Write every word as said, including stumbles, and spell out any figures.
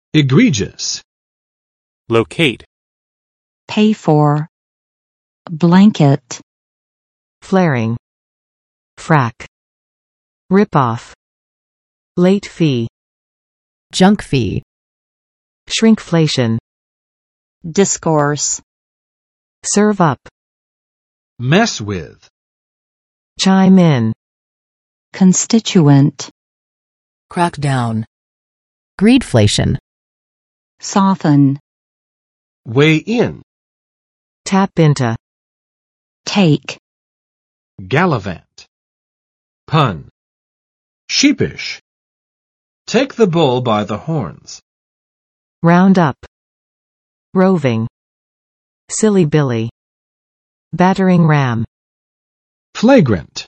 egregious, locate, pay for, blanket, flaring, frack, rip-off, late fee, junk fee, shrinkflation, discourse, serve up, mess with, chime in, constituent, crackdown, greedflation, soften, weigh in, tap into, take, gallivant, pun, sheepish, take the bull by the horns, round up, roving, silly Billy, battering ram, flagrant,